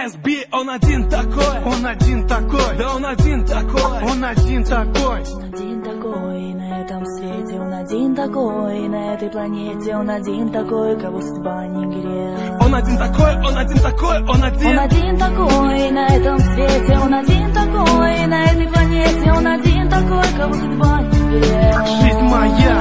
SB, он один такой. Он один такой. Да он один такой. Он один такой. Он один такой на этом свете, он один такой на этой планете, он один такой, кого судьба не грела. Он один такой, он один такой, он один. Он один такой на этом свете, он один такой на этой планете, он один такой, кого судьба не грела. Жизнь моя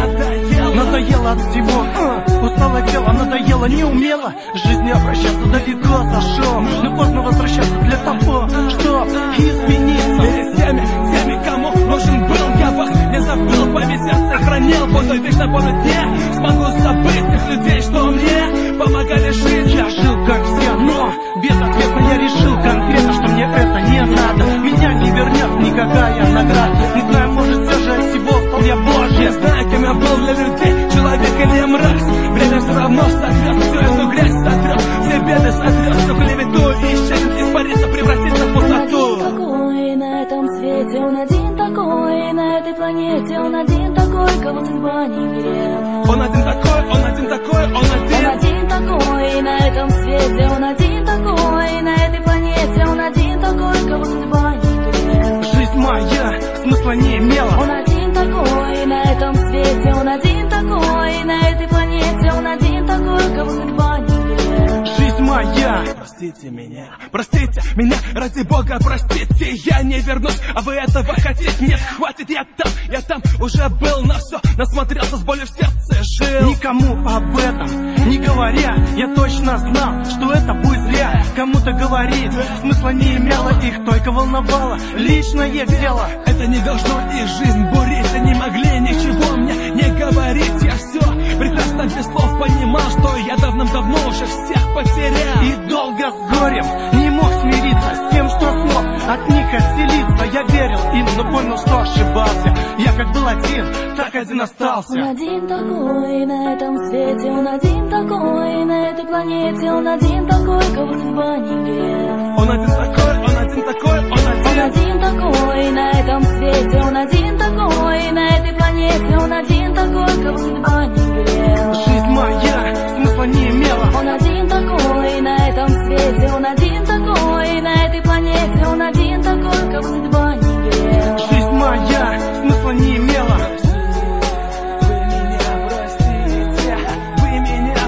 надоела от всего, устало тело, надоело, не умела жизнь обращаться, далеко зашел, но поздно возвращаться для того, чтоб измениться. Перед теми, кому нужен был я вах, не забыл, память я сохранил, буду вечно помнить, не смогу забыть тех людей, что мне помогали жить. Я жил как все, но безответно я решил конкретно, что мне это не надо. Меня не вернет никакая награда. Не знаю, может, все же от всего стал я Божий. Я знаю, кем я был для людей, человек или мразь. Время все равно сотрет всю эту грязь, сотрет все беды, сотрет всю клевету и исчезнет, испарится, превратится в пустоту. Он один такой на этом свете, он один такой на этой планете, он один такой, кого судьба не грела. Он один такой, он один такой, он один. Он один такой на этом свете, он один такой на этой планете, он один такой, кого судьба не грела. Жизнь моя смысла не имела. Он один такой на этом свете, он один такой на этой планете, он один такой, кого судьба не грела. Жизнь моя. Простите меня, ради Бога, простите, я не вернусь, а вы этого хотите? Нет, хватит, я там уже был, на все насмотрелся, с болью в сердце жил. Никому об этом не говоря, я точно знал, что это будет зря. Кому-то говорить смысла не имело, их только волновало личное дело. Это не должно их жизнь бурить, они могли ничего мне не говорить. Я все прекрасно без слов понимал, что я давным-давно уже всех потерял. И долго с горем не мог смириться с тем, что смог от них отселиться. Я верил им, но понял, что ошибался. Я как был один, так один остался. Он один такой на этом свете, он один такой на этой планете, он один такой, кого судьба не грела. Он один такой, он один такой, он один. Он один такой на этом свете, он один такой на этой планете, он один такой, кого судьба не грела. Жизнь моя смысла не имела. Он один такой на этом свете, он один такой на этой планете, он один такой, кого судьба не грела. Жизнь моя смысла не имела. Вы меня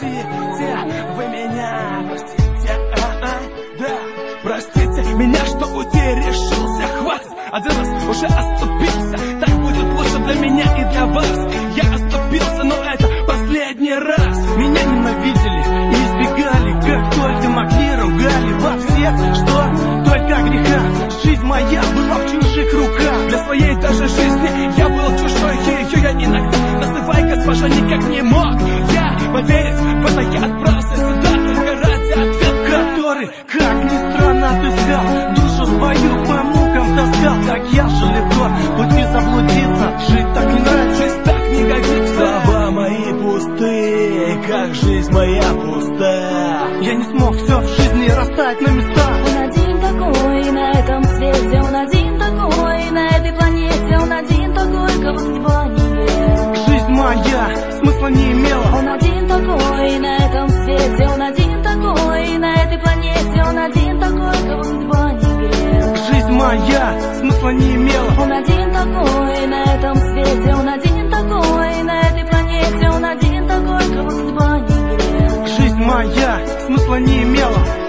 простите, да, простите меня, что уйти решился, хватит, один раз уже оступился, так будет лучше для меня и для вас. Я оступился, но это последний раз. Меня ненавидели и избегали, как только могли, ругали во всех, что только греха. Жизнь моя была в чужих руках. Для своей даже жизни я был чужой, ее я иногда, называй госпожа, никак не мог я поверить в это, я отправился сюда только ради ответа, который, как ни странно, отыскал душу свою по мукам таскал. Так я же легко пути заблудиться, жить так не нравится, жизнь так не годится. Слова мои пустые, как жизнь моя пустая. Я не смог все в жизни расставить на места. Он один такой на этом свете, он один такой на этой планете, он один такой, кого судьба не грела. Жизнь моя смысла не имела. Он один такой на этом свете, он один такой на этой планете, он один такой, кого судьба не грела. Жизнь моя смысла не имела. Он один такой на этом свете, он один такой на этой планете, он один такой, кого судьба не грела. Жизнь моя смысла не имела.